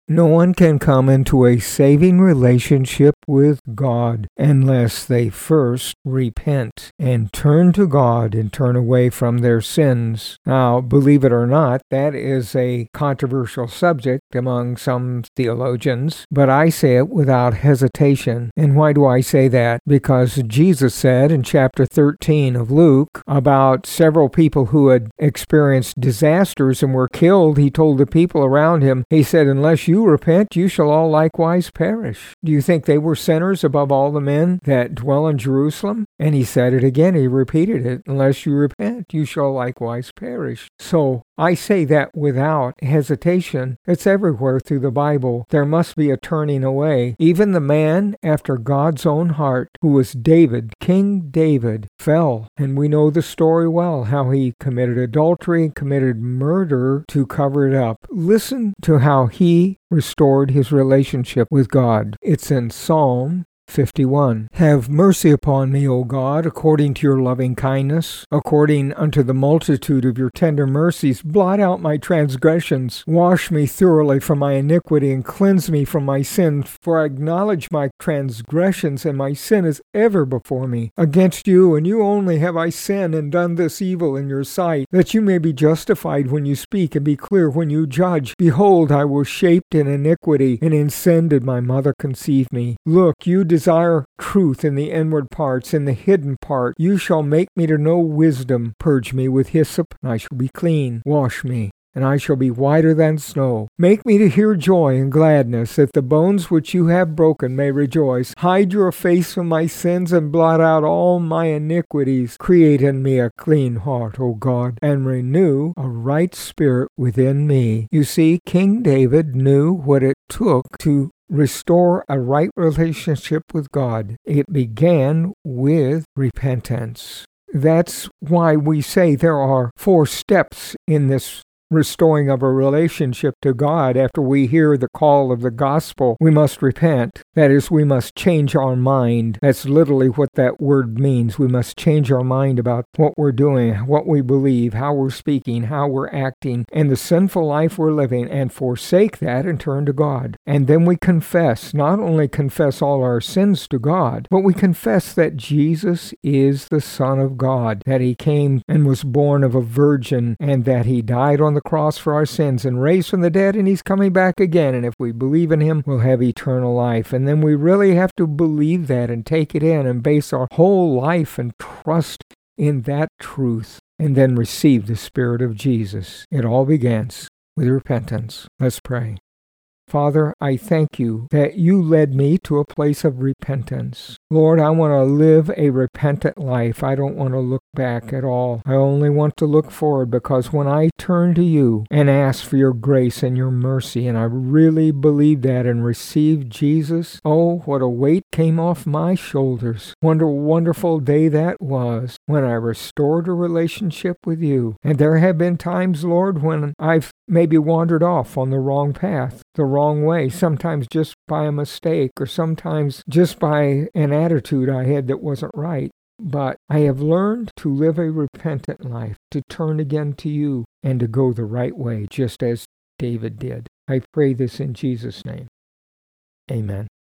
No one can come into a saving relationship with God unless they first repent and turn to God and turn away from their sins. Now, believe it or not, that is a controversial subject among some theologians, but I say it without hesitation. And why do I say that? Because Jesus said in chapter 13 of Luke about several people who had experienced disasters and were killed. He told the people around him, he said, unless you repent, you shall all likewise perish. Do you think they were sinners above all the men that dwell in Jerusalem? And he said it again, he repeated it, unless you repent, you shall likewise perish. So I say that without hesitation. It's everywhere through the Bible. There must be a turning away. Even the man after God's own heart, who was David, King David, fell. And we know the story well, how he committed adultery and committed murder to cover it up. Listen to how he restored his relationship with God. It's in Psalm 51. Have mercy upon me, O God, according to your loving kindness, according unto the multitude of your tender mercies. Blot out my transgressions. Wash me thoroughly from my iniquity, and cleanse me from my sin. For I acknowledge my transgressions, and my sin is ever before me. Against you, and you only, have I sinned and done this evil in your sight, that you may be justified when you speak, and be clear when you judge. Behold, I was shaped in iniquity, and in sin did my mother conceive me. Look, you desire truth in the inward parts, in the hidden part. You shall make me to know wisdom. Purge me with hyssop, and I shall be clean. Wash me, and I shall be whiter than snow. Make me to hear joy and gladness, that the bones which you have broken may rejoice. Hide your face from my sins, and blot out all my iniquities. Create in me a clean heart, O God, and renew a right spirit within me. You see, King David knew what it took to restore a right relationship with God. It began with repentance. That's why we say there are 4 steps in this restoring of a relationship to God. After we hear the call of the gospel, we must repent. That is, we must change our mind. That's literally what that word means. We must change our mind about what we're doing, what we believe, how we're speaking, how we're acting, and the sinful life we're living, and forsake that and turn to God. And then we confess, not only confess all our sins to God, but we confess that Jesus is the Son of God, that he came and was born of a virgin, and that he died on the cross for our sins and raised from the dead, and he's coming back again. And if we believe in him, we'll have eternal life. And then we really have to believe that and take it in and base our whole life and trust in that truth, and then receive the Spirit of Jesus. It all begins with repentance. Let's pray. Father, I thank you that you led me to a place of repentance. Lord, I want to live a repentant life. I don't want to look back at all. I only want to look forward, because when I turn to you and ask for your grace and your mercy, and I really believe that and received Jesus, oh, what a weight came off my shoulders. What a wonderful day that was when I restored a relationship with you. And there have been times, Lord, when I've maybe wandered off on the wrong path, the wrong way, sometimes just by a mistake, or sometimes just by an attitude I had that wasn't right. But I have learned to live a repentant life, to turn again to you, and to go the right way, just as David did. I pray this in Jesus' name. Amen.